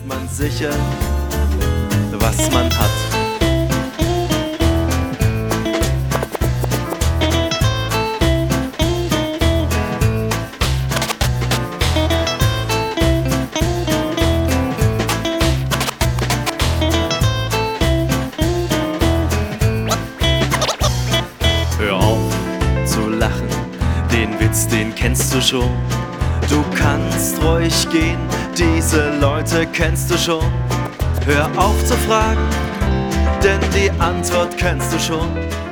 ist man sicher, was man hat. Hör auf zu lachen, den Witz, den kennst du schon. Du kannst ruhig gehen, diese Leute kennst du schon. Hör auf zu fragen, denn die Antwort kennst du schon.